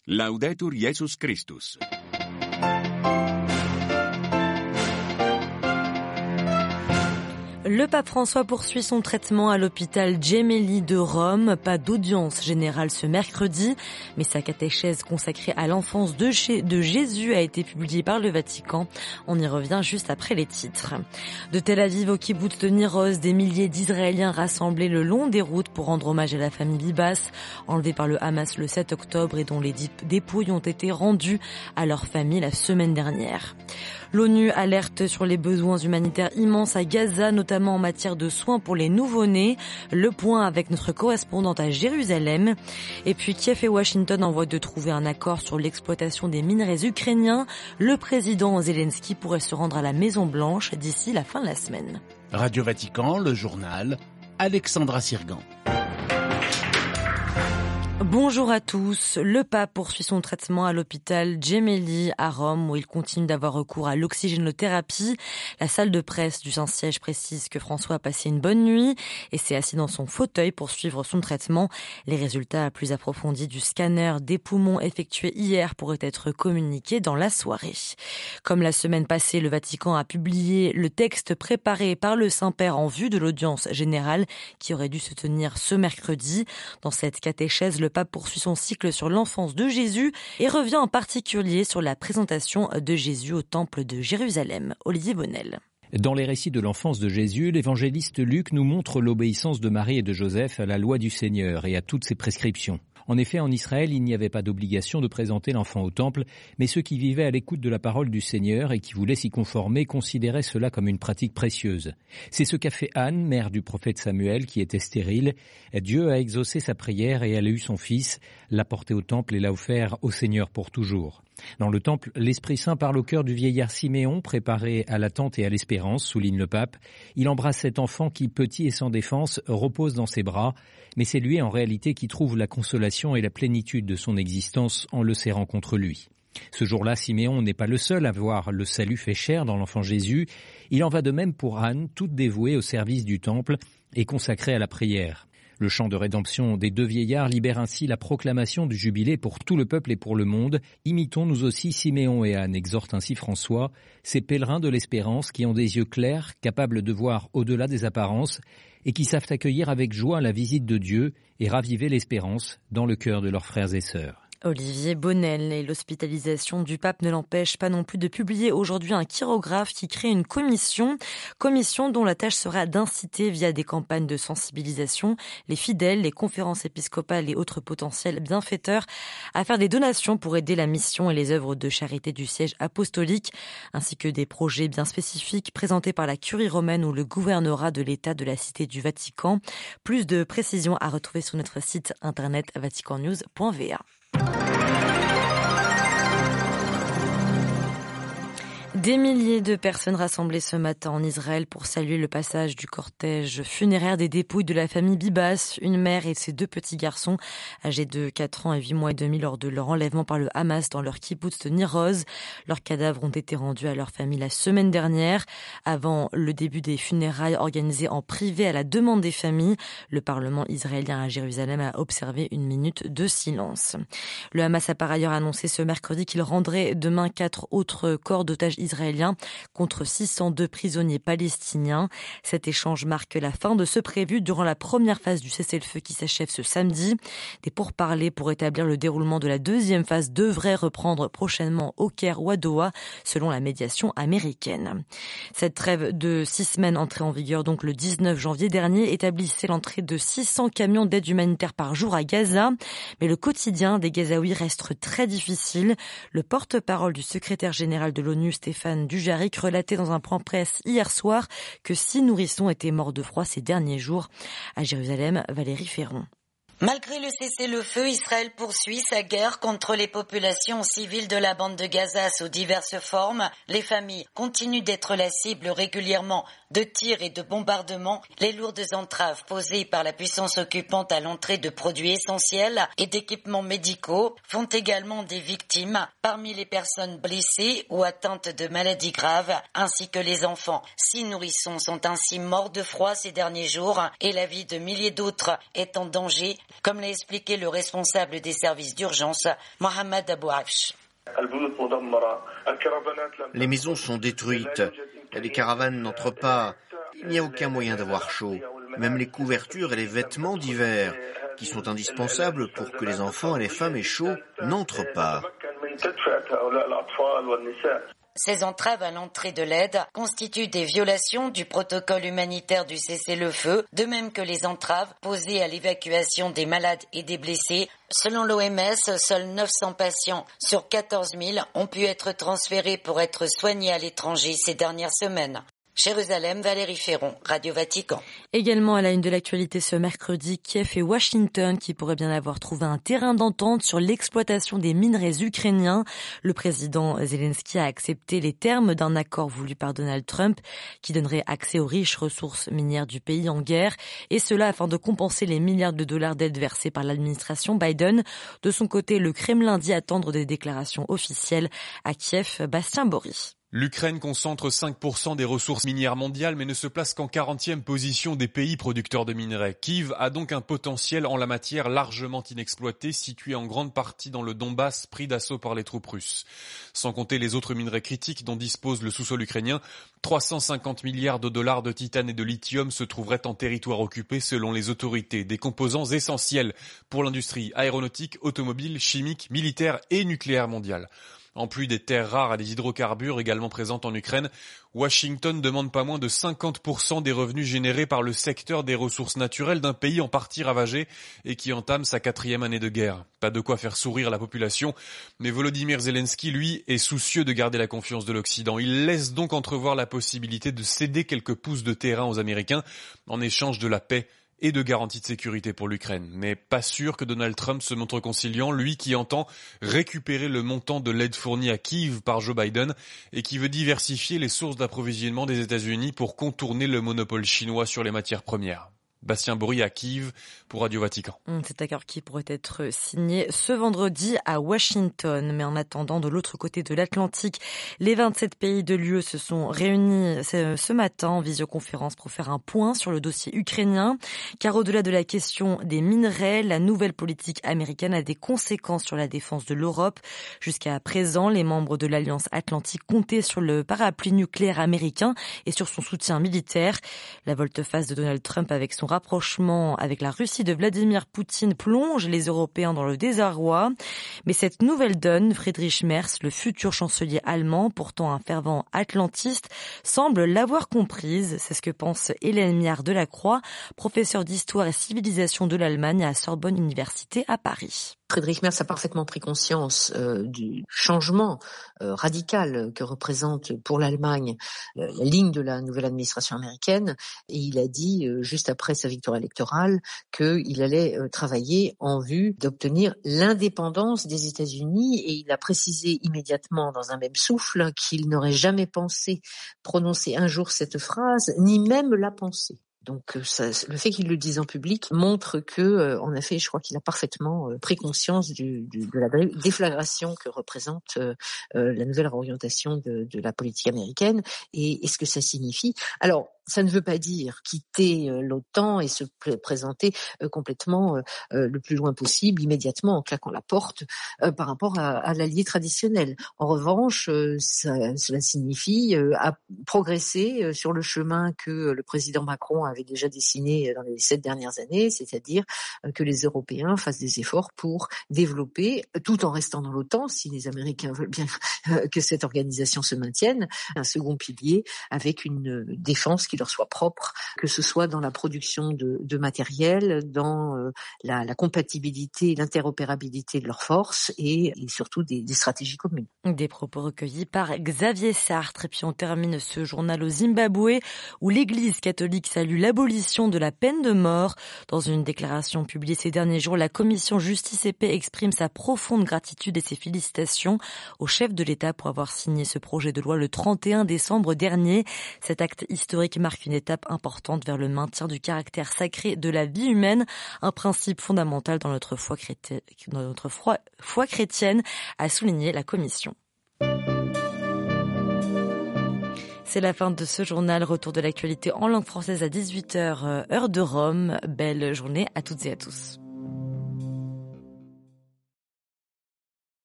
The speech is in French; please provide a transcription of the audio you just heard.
Laudetur Jesus Christus. Le pape François poursuit son traitement à l'hôpital Gemelli de Rome. Pas d'audience générale ce mercredi, mais sa catéchèse consacrée à l'enfance de Jésus a été publiée par le Vatican. On y revient juste après les titres. De Tel Aviv au kibboutz de Nir Oz, des milliers d'Israéliens rassemblés le long des routes pour rendre hommage à la famille Bibas, enlevée par le Hamas le 7 octobre et dont les dépouilles ont été rendues à leur famille la semaine dernière. L'ONU alerte sur les besoins humanitaires immenses à Gaza, notamment en matière de soins pour les nouveau-nés. Le point avec notre correspondante à Jérusalem. Et puis Kiev et Washington envoient de trouver un accord sur l'exploitation des minerais ukrainiens. Le président Zelensky pourrait se rendre à la Maison-Blanche d'ici la fin de la semaine. Radio Vatican, le journal, Alexandra Sirgan. Bonjour à tous. Le pape poursuit son traitement à l'hôpital Gemelli à Rome où il continue d'avoir recours à l'oxygénothérapie. La salle de presse du Saint-Siège précise que François a passé une bonne nuit et s'est assis dans son fauteuil pour suivre son traitement. Les résultats plus approfondis du scanner des poumons effectué hier pourraient être communiqués dans la soirée. Comme la semaine passée, le Vatican a publié le texte préparé par le Saint-Père en vue de l'audience générale qui aurait dû se tenir ce mercredi. Dans cette catéchèse, le pape poursuit son cycle sur l'enfance de Jésus et revient en particulier sur la présentation de Jésus au temple de Jérusalem. Olivier Bonnel. Dans les récits de l'enfance de Jésus, l'évangéliste Luc nous montre l'obéissance de Marie et de Joseph à la loi du Seigneur et à toutes ses prescriptions. En effet, en Israël, il n'y avait pas d'obligation de présenter l'enfant au temple, mais ceux qui vivaient à l'écoute de la parole du Seigneur et qui voulaient s'y conformer considéraient cela comme une pratique précieuse. C'est ce qu'a fait Anne, mère du prophète Samuel, qui était stérile. Dieu a exaucé sa prière et elle a eu son fils, l'a porté au temple et l'a offert au Seigneur pour toujours. Dans le temple, l'Esprit Saint parle au cœur du vieillard Siméon, préparé à l'attente et à l'espérance, souligne le pape. Il embrasse cet enfant qui, petit et sans défense, repose dans ses bras, mais c'est lui en réalité qui trouve la consolation et la plénitude de son existence en le serrant contre lui. Ce jour-là, Siméon n'est pas le seul à voir le salut fait chair dans l'enfant Jésus. Il en va de même pour Anne, toute dévouée au service du temple et consacrée à la prière. Le chant de rédemption des deux vieillards libère ainsi la proclamation du jubilé pour tout le peuple et pour le monde. Imitons nous aussi Siméon et Anne, exhorte ainsi François, ces pèlerins de l'espérance qui ont des yeux clairs, capables de voir au-delà des apparences et qui savent accueillir avec joie la visite de Dieu et raviver l'espérance dans le cœur de leurs frères et sœurs. Olivier Bonnel et l'hospitalisation du pape ne l'empêche pas non plus de publier aujourd'hui un chirographe qui crée une commission dont la tâche sera d'inciter via des campagnes de sensibilisation les fidèles, les conférences épiscopales et autres potentiels bienfaiteurs à faire des donations pour aider la mission et les œuvres de charité du siège apostolique, ainsi que des projets bien spécifiques présentés par la Curie romaine ou le gouvernorat de l'État de la Cité du Vatican. Plus de précisions à retrouver sur notre site internet vaticannews.va. Des milliers de personnes rassemblées ce matin en Israël pour saluer le passage du cortège funéraire des dépouilles de la famille Bibas, une mère et ses deux petits garçons âgés de 4 ans et 8 mois et demi lors de leur enlèvement par le Hamas dans leur kibboutz de Nir Oz. Leurs cadavres ont été rendus à leur famille la semaine dernière. Avant le début des funérailles organisées en privé à la demande des familles, le Parlement israélien à Jérusalem a observé une minute de silence. Le Hamas a par ailleurs annoncé ce mercredi qu'il rendrait demain 4 autres corps d'otages israélien contre 602 prisonniers palestiniens. Cet échange marque la fin de ce prévu durant la première phase du cessez-le-feu qui s'achève ce samedi. Des pourparlers pour établir le déroulement de la deuxième phase devraient reprendre prochainement au Caire ou à Doha, selon la médiation américaine. Cette trêve de 6 semaines entrée en vigueur donc le 19 janvier dernier établissait l'entrée de 600 camions d'aide humanitaire par jour à Gaza. Mais le quotidien des Gazaouis reste très difficile. Le porte-parole du secrétaire général de l'ONU, Stéphane Dujarric, relatait dans un point presse hier soir que 6 nourrissons étaient morts de froid ces derniers jours. À Jérusalem, Valérie Ferron. Malgré le cessez-le-feu, Israël poursuit sa guerre contre les populations civiles de la bande de Gaza sous diverses formes. Les familles continuent d'être la cible régulièrement de tirs et de bombardements. Les lourdes entraves posées par la puissance occupante à l'entrée de produits essentiels et d'équipements médicaux font également des victimes parmi les personnes blessées ou atteintes de maladies graves, ainsi que les enfants. 6 nourrissons sont ainsi morts de froid ces derniers jours et la vie de milliers d'autres est en danger. comme l'a expliqué le responsable des services d'urgence, Mohamed Abou Afsh. Les maisons sont détruites, les caravanes n'entrent pas, il n'y a aucun moyen d'avoir chaud. Même les couvertures et les vêtements d'hiver, qui sont indispensables pour que les enfants et les femmes aient chaud, n'entrent pas. Ces entraves à l'entrée de l'aide constituent des violations du protocole humanitaire du cessez-le-feu, de même que les entraves posées à l'évacuation des malades et des blessés. Selon l'OMS, seuls 900 patients sur 14 000 ont pu être transférés pour être soignés à l'étranger ces dernières semaines. Jérusalem, Valérie Ferron, Radio Vatican. Également à la une de l'actualité ce mercredi, Kiev et Washington qui pourraient bien avoir trouvé un terrain d'entente sur l'exploitation des minerais ukrainiens. Le président Zelensky a accepté les termes d'un accord voulu par Donald Trump qui donnerait accès aux riches ressources minières du pays en guerre, et cela afin de compenser les milliards de dollars d'aides versées par l'administration Biden. De son côté, le Kremlin dit attendre des déclarations officielles à Kiev. Bastien Bory. L'Ukraine concentre 5% des ressources minières mondiales mais ne se place qu'en 40e position des pays producteurs de minerais. Kyiv a donc un potentiel en la matière largement inexploité, situé en grande partie dans le Donbass, pris d'assaut par les troupes russes. Sans compter les autres minerais critiques dont dispose le sous-sol ukrainien, 350 milliards de dollars de titane et de lithium se trouveraient en territoire occupé selon les autorités, des composants essentiels pour l'industrie aéronautique, automobile, chimique, militaire et nucléaire mondiale. En plus des terres rares et des hydrocarbures également présentes en Ukraine, Washington demande pas moins de 50% des revenus générés par le secteur des ressources naturelles d'un pays en partie ravagé et qui entame sa 4e année de guerre. Pas de quoi faire sourire la population, mais Volodymyr Zelensky, lui, est soucieux de garder la confiance de l'Occident. Il laisse donc entrevoir la possibilité de céder quelques pouces de terrain aux Américains en échange de la paix et de garanties de sécurité pour l'Ukraine. Mais pas sûr que Donald Trump se montre conciliant, lui qui entend récupérer le montant de l'aide fournie à Kyiv par Joe Biden et qui veut diversifier les sources d'approvisionnement des États-Unis pour contourner le monopole chinois sur les matières premières. Bastien Bory à Kyiv pour Radio Vatican. Cet accord qui pourrait être signé ce vendredi à Washington. Mais en attendant, de l'autre côté de l'Atlantique, les 27 pays de l'UE se sont réunis ce matin en visioconférence pour faire un point sur le dossier ukrainien. Car au-delà de la question des minerais, la nouvelle politique américaine a des conséquences sur la défense de l'Europe. Jusqu'à présent, les membres de l'Alliance Atlantique comptaient sur le parapluie nucléaire américain et sur son soutien militaire. La volte-face de Donald Trump avec son rapprochement avec la Russie de Vladimir Poutine plonge les Européens dans le désarroi. Mais cette nouvelle donne, Friedrich Merz, le futur chancelier allemand, pourtant un fervent atlantiste, semble l'avoir comprise. C'est ce que pense Hélène Miard-Delacroix, professeure d'histoire et civilisation de l'Allemagne à Sorbonne Université à Paris. Friedrich Merz a parfaitement pris conscience du changement radical que représente pour l'Allemagne la ligne de la nouvelle administration américaine, et il a dit juste après sa victoire électorale qu'il allait travailler en vue d'obtenir l'indépendance des États-Unis, et il a précisé immédiatement dans un même souffle qu'il n'aurait jamais pensé prononcer un jour cette phrase, ni même la penser. Donc le fait qu'il le dise en public montre que, en effet, je crois qu'il a parfaitement pris conscience de la déflagration que représente la nouvelle orientation de la politique américaine et ce que ça signifie. Alors, ça ne veut pas dire quitter l'OTAN et se présenter complètement le plus loin possible, immédiatement, en claquant la porte par rapport à l'allié traditionnel. En revanche, cela signifie progresser sur le chemin que le président Macron avait déjà dessiné dans les 7 dernières années, c'est-à-dire que les Européens fassent des efforts pour développer, tout en restant dans l'OTAN, si les Américains veulent bien que cette organisation se maintienne, un second pilier avec une défense qui leur soit propre, que ce soit dans la production de matériel, dans la compatibilité et l'interopérabilité de leurs forces et surtout des stratégies communes. Des propos recueillis par Xavier Sartre. Et puis on termine ce journal au Zimbabwe où l'Église catholique salue l'abolition de la peine de mort. Dans une déclaration publiée ces derniers jours, la commission Justice et Paix exprime sa profonde gratitude et ses félicitations au chef de l'État pour avoir signé ce projet de loi le 31 décembre dernier. Cet acte historique marque une étape importante vers le maintien du caractère sacré de la vie humaine, un principe fondamental dans notre foi chrétienne, a souligné la commission. C'est la fin de ce journal. Retour de l'actualité en langue française à 18h, heure de Rome. Belle journée à toutes et à tous.